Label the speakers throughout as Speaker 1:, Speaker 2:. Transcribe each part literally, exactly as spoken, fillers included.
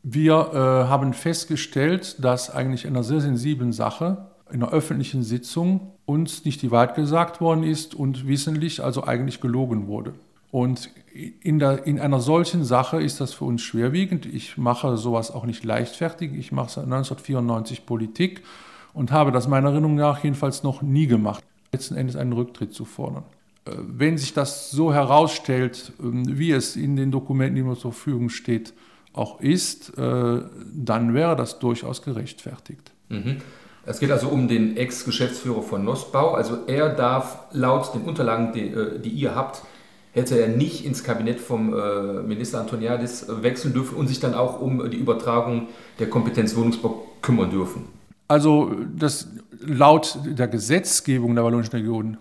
Speaker 1: Wir äh, haben festgestellt, dass eigentlich in einer sehr sensiblen Sache, in einer öffentlichen Sitzung, uns nicht die Wahrheit gesagt worden ist und wissentlich, also eigentlich gelogen wurde. Und in, der, in einer solchen Sache ist das für uns schwerwiegend. Ich mache sowas auch nicht leichtfertig. Ich mache seit neunzehnhundertvierundneunzig Politik und habe das meiner Erinnerung nach jedenfalls noch nie gemacht, letzten Endes einen Rücktritt zu fordern. Wenn sich das so herausstellt, wie es in den Dokumenten, die mir zur Verfügung steht, auch ist, dann wäre das durchaus gerechtfertigt.
Speaker 2: Mhm. Es geht also um den Ex-Geschäftsführer von Nosbau. Also er darf laut den Unterlagen, die, die ihr habt, hätte er nicht ins Kabinett vom äh, Minister Antoniadis wechseln dürfen und sich dann auch um die Übertragung der Kompetenz Wohnungsbau kümmern dürfen.
Speaker 1: Also das, laut der Gesetzgebung der Wallonischen Region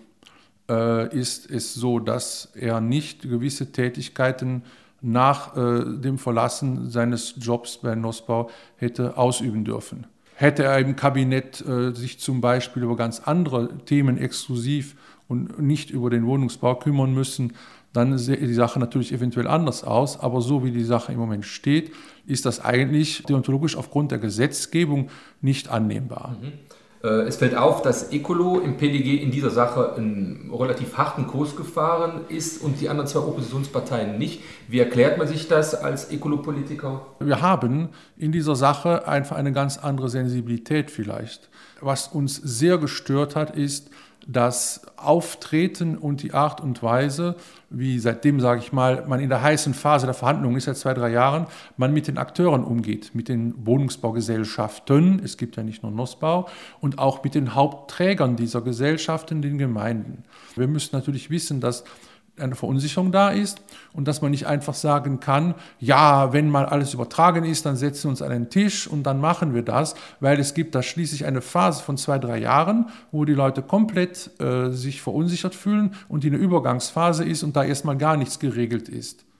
Speaker 1: äh, ist es so, dass er nicht gewisse Tätigkeiten nach äh, dem Verlassen seines Jobs bei Nosbau hätte ausüben dürfen. Hätte er im Kabinett äh, sich zum Beispiel über ganz andere Themen exklusiv und nicht über den Wohnungsbau kümmern müssen, dann sähe die Sache natürlich eventuell anders aus. Aber so wie die Sache im Moment steht, ist das eigentlich deontologisch aufgrund der Gesetzgebung nicht annehmbar.
Speaker 2: Mhm. Es fällt auf, dass Ecolo im P D G in dieser Sache einen relativ harten Kurs gefahren ist und die anderen zwei Oppositionsparteien nicht. Wie erklärt man sich das als Ecolo-Politiker?
Speaker 1: Wir haben in dieser Sache einfach eine ganz andere Sensibilität vielleicht. Was uns sehr gestört hat, ist das Auftreten und die Art und Weise, wie seitdem, sage ich mal, man in der heißen Phase der Verhandlungen ist, seit zwei, drei Jahren, man mit den Akteuren umgeht, mit den Wohnungsbaugesellschaften, es gibt ja nicht nur Nosbau, und auch mit den Hauptträgern dieser Gesellschaften, den Gemeinden. Wir müssen natürlich wissen, dass eine Verunsicherung da ist und dass man nicht einfach sagen kann, ja, wenn mal alles übertragen ist, dann setzen wir uns an den Tisch und dann machen wir das, weil es gibt da schließlich eine Phase von zwei, drei Jahren, wo die Leute komplett äh, sich verunsichert fühlen und die eine Übergangsphase ist und da erstmal gar nichts geregelt ist.